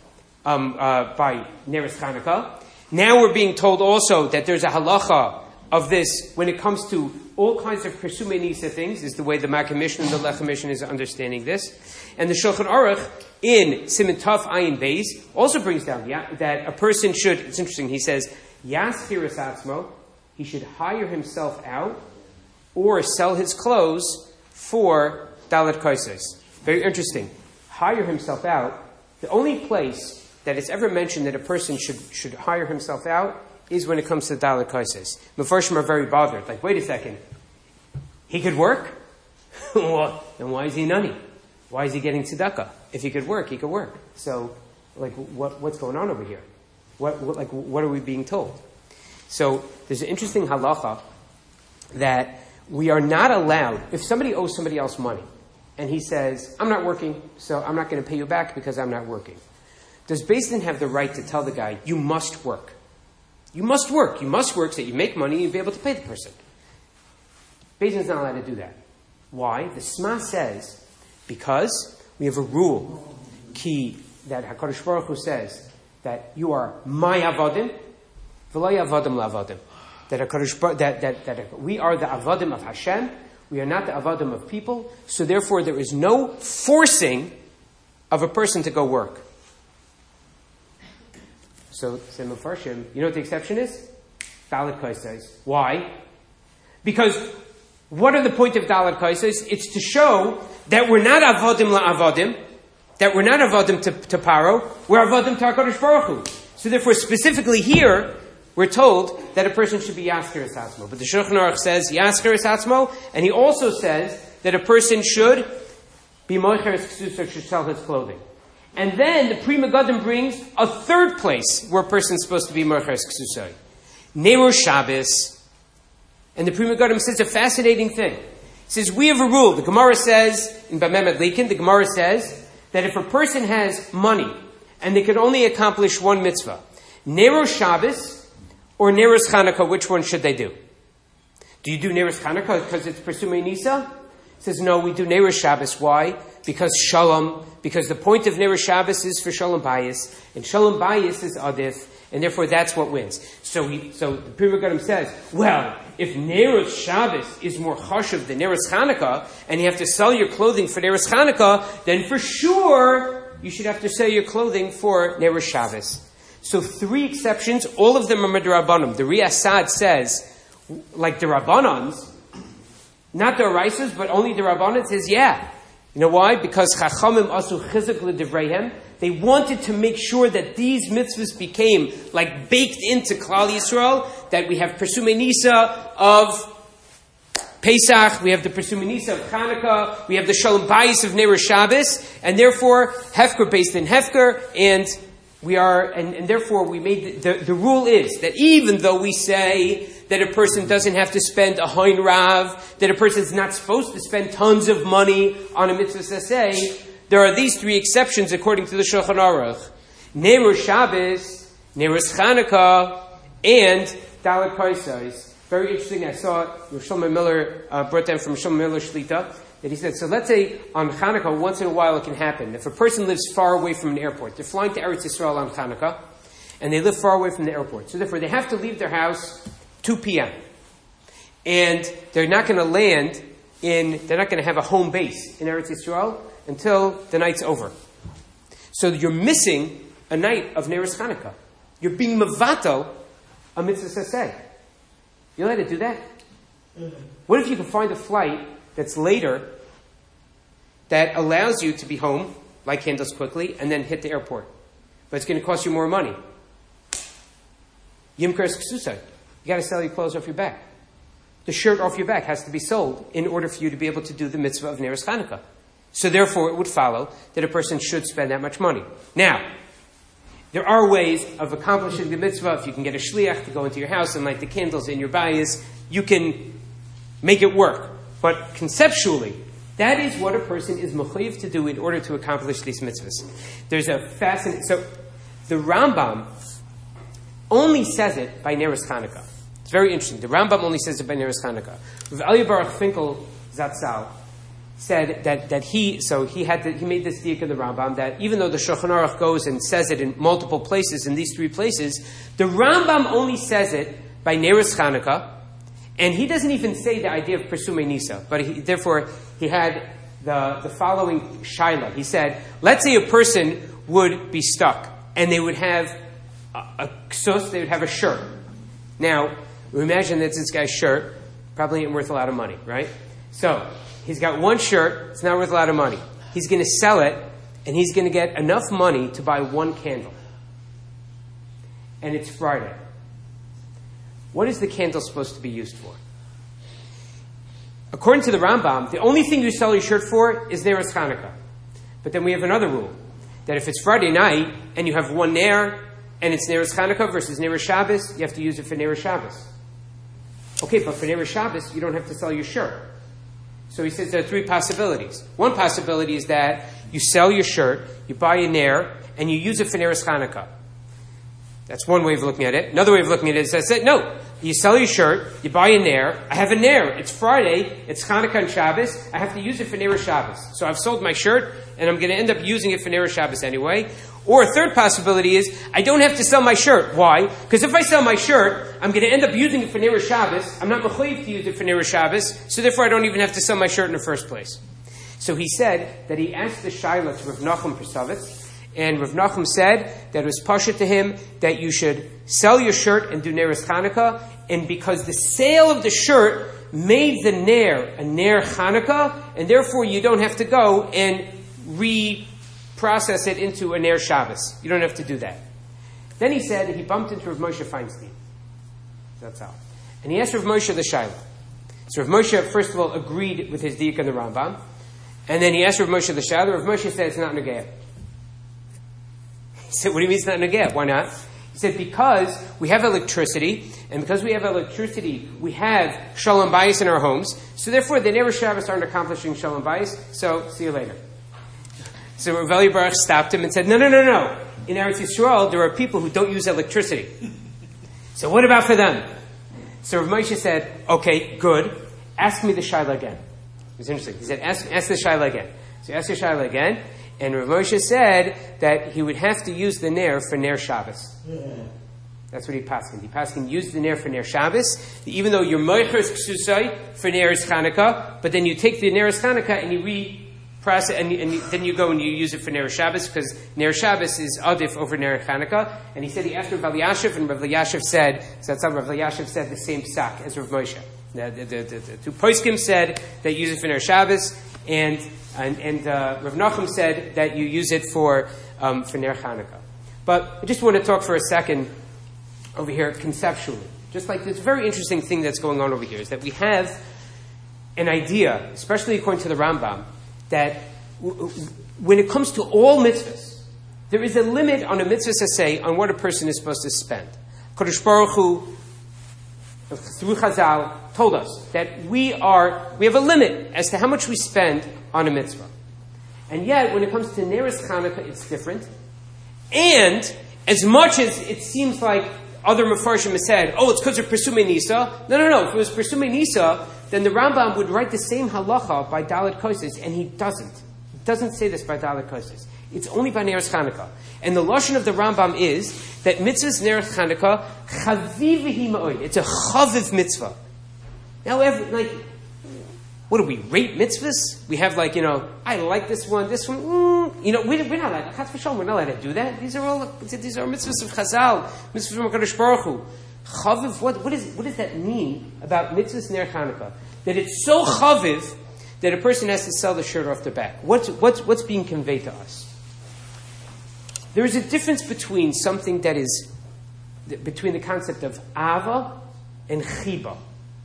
Neres Chanukah. Now we're being told also that there's a halacha of this when it comes to all kinds of Persumei Nisa things, is the way the Makkah Mishnah and the Lechem Mishnah is understanding this. And the Shulchan Aruch in Siman Tov Ayin Beis also brings down that a person should, it's interesting, he says, Yaschir es atzmo, he should hire himself out or sell his clothes for Dalet Kaisos. Very interesting. Hire himself out. The only place that it's ever mentioned that a person should hire himself out is when it comes to Dalet Kaisos. Mefarshim are very bothered. Like, wait a second. He could work? Well, then why is he nani? Why is he getting tzedakah? If he could work, he could work. So, like, what's going on over here? What are we being told? So, there's an interesting halacha that we are not allowed, if somebody owes somebody else money, and he says, I'm not working, so I'm not going to pay you back because I'm not working. Does Beis Din have the right to tell the guy, you must work? You must work. You must work so that you make money and you'll be able to pay the person. Beis Din's not allowed to do that. Why? The Sma says, because we have a rule, that HaKadosh Baruch Hu says, that you are my avodim, v'lo avodim la'avodim. That we are the avodim of Hashem, we are not the avodim of people, so therefore there is no forcing of a person to go work. So, Mefarshim, you know what the exception is? Dalet Kaisos. Why? Because what are the point of Dalet Kaisos? It's to show that we're not avodim la'avodim, that we're not avodim to Paro, we're avodim to HaKadosh Baruch Hu. So therefore, specifically here, we're told that a person should be Yasker es Atzmo. But the Shulchan Aruch says Yasker es Atzmo, and he also says that a person should be Moicher es Ksusa, should sell his clothing. And then the Pri Megadim brings a third place where a person's supposed to be Moicher es Ksusa. Nero Shabbos. And the Pri Megadim says a fascinating thing. He says, we have a rule. The Gemara says, in Bamem Adlikin, the Gemara says that if a person has money and they can only accomplish one mitzvah, Nero Shabbos or Neres Chanukah, which one should they do? Do you do Neres Chanukah because it's Persumei Nisa? He says, no, we do Neres Shabbos. Why? Because Shalom, because the point of Neres Shabbos is for Shalom Bayis, and Shalom Bayis is Adif, and therefore that's what wins. So the Pri Megadim says, well, if Neres Shabbos is more chashuv than Neres Chanukah, and you have to sell your clothing for Neres Chanukah, then for sure you should have to sell your clothing for Neres Shabbos. So 3 exceptions, all of them are Midrabanim. The Riyasad says, like the Rabbanans, not the Araisas, but only the Rabbanan, says, yeah. You know why? Because Chachamim asu chizuk l'divreihem. They wanted to make sure that these mitzvahs became like baked into Klal Yisrael, that we have Persumei Nisa of Pesach, we have the Persumei Nisa of Chanukah, we have the Shalom Bayis of Ner Shabbos, and therefore Hefker based in Hefker, and therefore we made the rule is that even though we say that a person doesn't have to spend a Hein Rav, that a person is not supposed to spend tons of money on a mitzvah saseh, there are these three exceptions according to the Shulchan Aruch. Ner Shabbos, Ner Chanukah, and Dalet Paisais. Very interesting. I saw Shlomo Miller brought down from Shlomo Miller Shlita that he said, so let's say on Chanukah, once in a while it can happen. If a person lives far away from an airport, they're flying to Eretz Yisrael on Chanukah, and they live far away from the airport. So therefore they have to leave their house 2 p.m. And they're not going to they're not going to have a home base in Eretz Yisrael until the night's over. So you're missing a night of Neres Chanukah. You're being mevato a mitzvah saseh. You allowed to do that? What if you can find a flight that's later that allows you to be home, light candles quickly, and then hit the airport? But it's going to cost you more money. Yimkers ksusai. You got to sell your clothes off your back. The shirt off your back has to be sold in order for you to be able to do the mitzvah of Neres Chanukah. So therefore it would follow that a person should spend that much money. Now, there are ways of accomplishing the mitzvah. If you can get a shliach to go into your house and light the candles in your bayis, you can make it work. But conceptually, that is what a person is mechuyev to do in order to accomplish these mitzvahs. There's a fascinating... So, the Rambam only says it by Neres Chanukah. It's very interesting. The Rambam only says it by Neres Chanukah. Rav Elia Baruch Finkel Zatzal said that he made this diuk in the Rambam that even though the Shulchan Aruch goes and says it in multiple places, in these 3 places, the Rambam only says it by Neres Chanukah, and he doesn't even say the idea of Persumei Nisa, but therefore he had the following shaila. He said, let's say a person would be stuck, and they would have a ksus, they would have a shirt. Now, we imagine that this guy's shirt probably ain't worth a lot of money, right? So, he's got one shirt, it's not worth a lot of money. He's going to sell it, and he's going to get enough money to buy 1 candle. And it's Friday. What is the candle supposed to be used for? According to the Rambam, the only thing you sell your shirt for is Neres Chanukah. But then we have another rule, that if it's Friday night, and you have 1 ner, and it's Neres Chanukah versus Neres Shabbos, you have to use it for Neres Shabbos. Okay, but for Neres Shabbos, you don't have to sell your shirt. So he says there are 3 possibilities. One possibility is that you sell your shirt, you buy a ner, and you use it for Neres Chanukah. That's one way of looking at it. Another way of looking at it is I said, no, you sell your shirt, you buy a ner, I have a ner, it's Friday, it's Chanukah and Shabbos, I have to use it for Neres Shabbos. So I've sold my shirt, and I'm going to end up using it for Neres Shabbos anyway. Or a third possibility is, I don't have to sell my shirt. Why? Because if I sell my shirt, I'm going to end up using it for Neres Shabbos. I'm not mechuyev to use it for Neres Shabbos, so therefore I don't even have to sell my shirt in the first place. So he said that he asked the shaila to Rav Nachum Persavitz, and Rav Nachum said that it was pasha to him that you should sell your shirt and do Neres Chanukah, and because the sale of the shirt made the ner a ner Chanukah, and therefore you don't have to go and process it into a ner Shabbos. You don't have to do that. Then he said that he bumped into Rav Moshe Feinstein. That's how. And he asked Rav Moshe the shaila. So Rav Moshe, first of all, agreed with his diuk in the Rambam. And then he asked Rav Moshe the shaila. Rav Moshe said it's not negeh. He said, what do you mean it's not negeh? Why not? He said, because we have electricity, and because we have electricity, we have Shalom Bayis in our homes, so therefore the Neres Shabbos aren't accomplishing Shalom Bayis, so see you later. So Rav Elia Baruch stopped him and said, no. In Eretz Yisrael, there are people who don't use electricity. So what about for them? So Rav Moshe said, okay, good. Ask me the shaila again. It was interesting. He said, ask the shaila again. So he asked the shaila again, and Rav Moshe said that he would have to use the ner for Ner Shabbos. Yeah. That's what he paskined. He paskined use the ner for Ner Shabbos, even though you're moichers ksusai for Neres Chanukah, but then you take the Neres Chanukah and you process, and then you go and you use it for Ner Shabbos, because Ner Shabbos is adif over Ner Chanukah. And he said he asked Rav Elyashiv, and Rav Elyashiv said, so that's how Rav Elyashiv said the same psak as Rav Moshe. The 2 poskim said that you use it for Ner Shabbos, and Rav Nachum said that you use it for Ner Chanukah. But I just want to talk for a second over here conceptually. Just like this very interesting thing that's going on over here is that we have an idea, especially according to the Rambam, that when it comes to all mitzvahs, there is a limit on a mitzvah say on what a person is supposed to spend. Kodesh Baruch Hu, through Chazal, told us that we have a limit as to how much we spend on a mitzvah. And yet, when it comes to Neres Chanukah, it's different. And as much as it seems like other Mefarshim have said, it's because of Persumei Nisa. No. If it was Persumei Nisa, then the Rambam would write the same halacha by Dalet Kosses, and he doesn't. He doesn't say this by Dalet Kosses. It's only by Neres Chanukah. And the lashon of the Rambam is that mitzvahs Neres Chanukah chaviv ma'od. It's a chaviv mitzvah. Now, what do we rate mitzvahs? We have I like this one. We're not allowed. Chas v'shalom, we're not allowed to do that. These are mitzvahs of Chazal, mitzvahs from Hakadosh Baruch Hu. Chaviv. What does that mean about mitzvahs Ner Chanukah? That it's so chaviv that a person has to sell the shirt off their back. What's being conveyed to us? There is a difference between something that is between the concept of ava and chiba.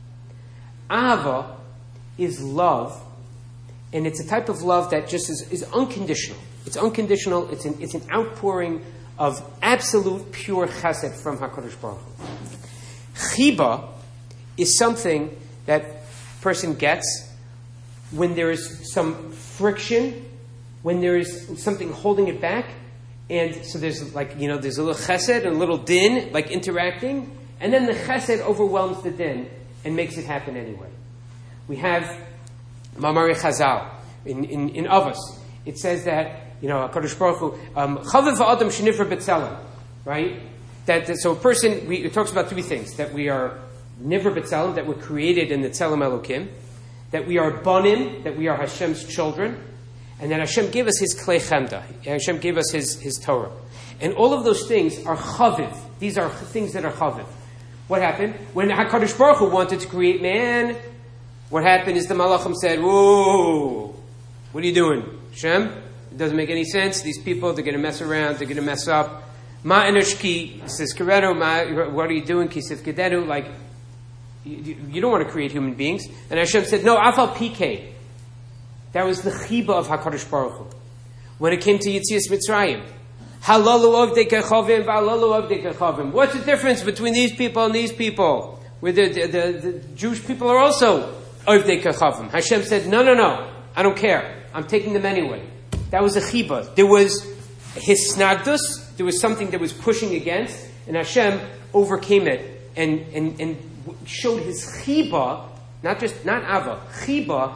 Ava is love, and it's a type of love that just is unconditional. It's unconditional. It's an outpouring of absolute pure chesed from HaKadosh Baruch Hu. Chiba is something that a person gets when there is some friction, when there is something holding it back, and so there's there's a little chesed and a little din, interacting, and then the chesed overwhelms the din and makes it happen anyway. We have Mamari Chazal in Avos. It says that HaKadosh Baruch Hu Chaviv Ha'adam Shenivra B'Tzelem, right? So a person, it talks about three things: that we are Nivra B'Tzelem, that we're created in the Tzelem Elokim, that we are Banim, that we are Hashem's children, and that Hashem gave us His Klei Chemda. Hashem gave us His Torah, and all of those things are Chaviv. These are things that are Chaviv. What happened when HaKadosh Baruch Hu wanted to create man? What happened is the Malachim said, "Whoa, what are you doing, Hashem? It doesn't make any sense. These people, they're going to mess around. They're going to mess up. Ma enoshki says Keredo. What are you doing? Kisif Kededu. You don't want to create human beings." And Hashem said, "No, Afal PK." That was the chiba of Hakadosh Baruch Hu. When it came to Yetzias Mitzrayim, Halalu Avdei Kechavim, V'Halalu Avdei Kechavim. What's the difference between these people and these people? Where the Jewish people are also Avdei Kechavim. Hashem said, no, I don't care. I'm taking them anyway. That was a chiba. There was hisnagdus. There was something that was pushing against, and Hashem overcame it and showed His chiba, not ava, chiba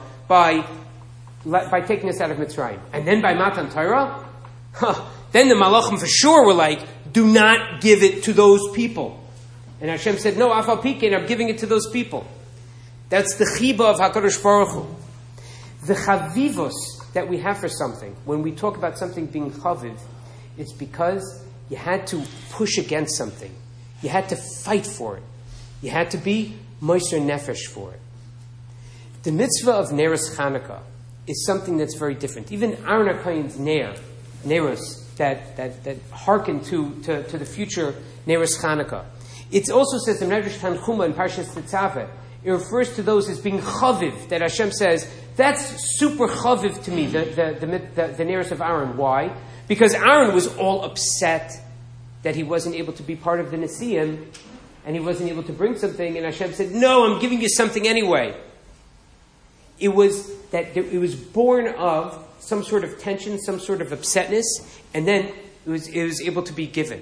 by taking us out of Mitzrayim. And then by Matan Torah, then the Malachim for sure were like, do not give it to those people. And Hashem said, no, Afal Pikein, I'm giving it to those people. That's the chiba of HaKadosh Baruch Hu. The chavivos that we have for something, when we talk about something being chaviv, it's because you had to push against something. You had to fight for it. You had to be moser nefesh for it. The mitzvah of Neres Chanukah is something that's very different. Even Aaron HaKohen's Neros that hearken to the future Neres Chanukah. It also says in Medrash Tanchuma in Parshas Tetzaveh, it refers to those as being chaviv, that Hashem says, that's super chaviv to me, the Neres of Aaron. Why? Because Aaron was all upset that he wasn't able to be part of the Nesiim, and he wasn't able to bring something, and Hashem said, no, I'm giving you something anyway. It was born of some sort of tension, some sort of upsetness, and then it was able to be given.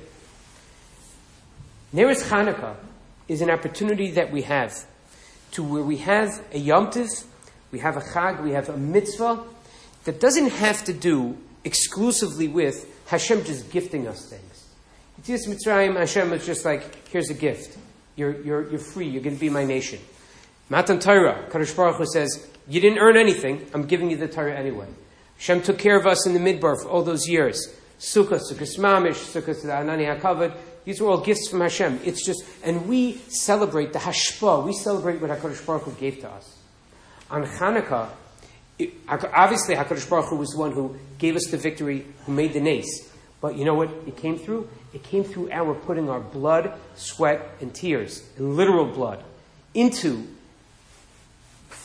Neres Chanukah is an opportunity that we have to where we have a Yom Tov, we have a Chag, we have a mitzvah that doesn't have to do exclusively with Hashem just gifting us things. Yetzias Mitzrayim, Hashem is just like, here's a gift. You're free. You're going to be my nation. Matan Torah, Kadosh Baruch Hu says, you didn't earn anything. I'm giving you the Torah anyway. Hashem took care of us in the Midbar for all those years. Sukkah Mamish, Sukkah Anani HaKavod. These were all gifts from Hashem. It's just, and we celebrate the Hashpah. We celebrate what HaKadosh Baruch Hu gave to us. On Chanukah, obviously HaKadosh Baruch Hu was the one who gave us the victory, who made the nace. But you know what it came through? It came through our putting our blood, sweat, and tears, and literal blood, into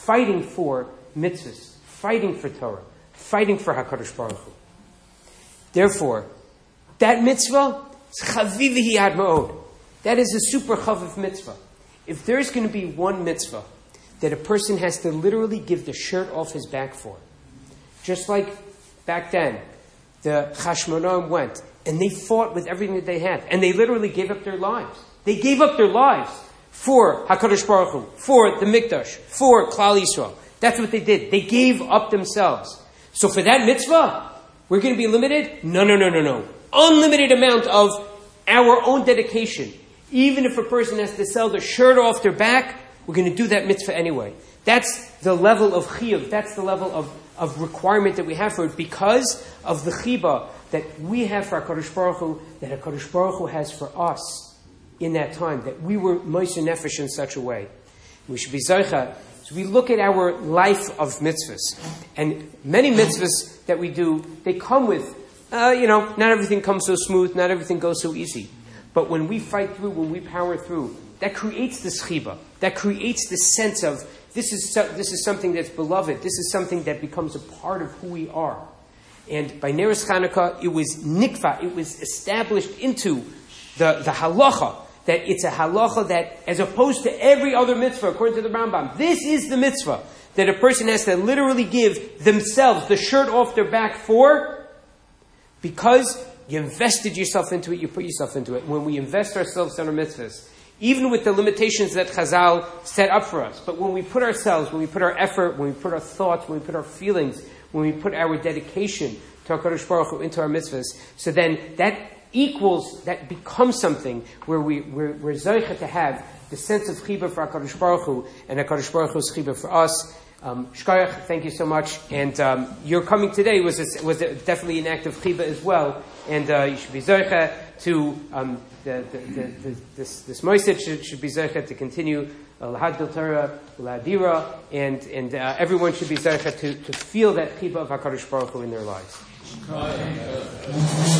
fighting for mitzvahs, fighting for Torah, fighting for HaKadosh Baruch Hu. Therefore, that mitzvah is chavivihi ad ma'od. That is a super chaviv mitzvah. If there's going to be one mitzvah that a person has to literally give the shirt off his back for, just like back then, the Chashmonaim went, and they fought with everything that they had, and they literally gave up their lives. They gave up their lives for HaKadosh Baruch Hu, for the Mikdash, for Klal Yisrael. That's what they did. They gave up themselves. So for that mitzvah, we're going to be limited? No. Unlimited amount of our own dedication. Even if a person has to sell the shirt off their back, we're going to do that mitzvah anyway. That's the level of chiyuv. That's the level of requirement that we have for it because of the chiba that we have for HaKadosh Baruch Hu, that HaKadosh Baruch Hu has for us in that time, that we were moiser nefesh in such a way. We should be zoicha. So we look at our life of mitzvahs. And many mitzvahs that we do, they come with, not everything comes so smooth, not everything goes so easy. But when we fight through, when we power through, that creates this chiba. That creates this sense of, this is something that's beloved. This is something that becomes a part of who we are. And by Neres Chanukah, it was nikva. It was established into the halacha. That it's a halacha that, as opposed to every other mitzvah, according to the Rambam, this is the mitzvah that a person has to literally give themselves the shirt off their back for, because you invested yourself into it, you put yourself into it. When we invest ourselves in our mitzvahs, even with the limitations that Chazal set up for us, but when we put ourselves, when we put our effort, when we put our thoughts, when we put our feelings, when we put our dedication to HaKadosh Baruch Hu into our mitzvahs, so then that becomes something where we're zoicha to have the sense of chiba for HaKadosh Baruch Hu, and HaKadosh Baruch Hu's chiba for us. Shkoyach, thank you so much. And your coming today was definitely an act of chiba as well. And you should be zoicha to this moised should be zoicha to continue lahad bil Torah, lahadira, and everyone should be zoicha to feel that chiba of HaKadosh Baruch Hu in their lives.